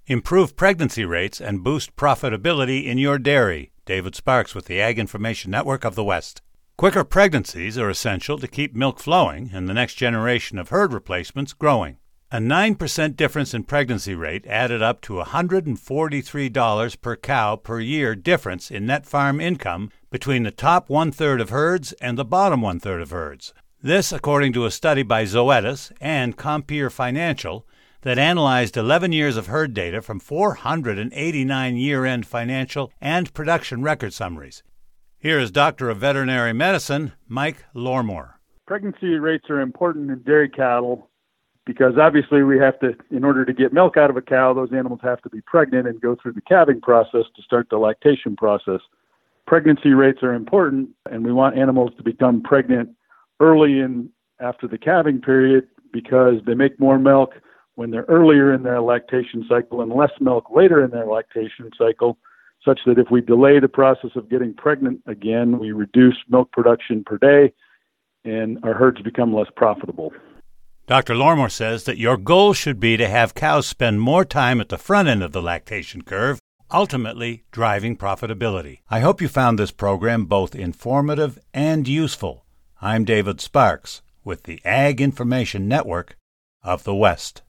Improve pregnancy rates and boost profitability in your dairy. David Sparks with the Ag Information Network of the West. Quicker pregnancies are essential to keep milk flowing and the next generation of herd replacements growing. A 9% difference in pregnancy rate added up to $143 per cow per year difference in net farm income between the top one-third of herds and the bottom one-third of herds. This, according to a study by Zoetis and Compeer Financial, that analyzed 11 years of herd data from 489 year-end financial and production record summaries. Here is Doctor of Veterinary Medicine, Mike Lormore. Pregnancy rates are important in dairy cattle because obviously we have to, in order to get milk out of a cow, those animals have to be pregnant and go through the calving process to start the lactation process. Pregnancy rates are important, and we want animals to become pregnant early in after the calving period because they make more milk when they're earlier in their lactation cycle and less milk later in their lactation cycle, such that if we delay the process of getting pregnant again, we reduce milk production per day and our herds become less profitable. Dr. Lormore says that your goal should be to have cows spend more time at the front end of the lactation curve, ultimately driving profitability. I hope you found this program both informative and useful. I'm David Sparks with the Ag Information Network of the West.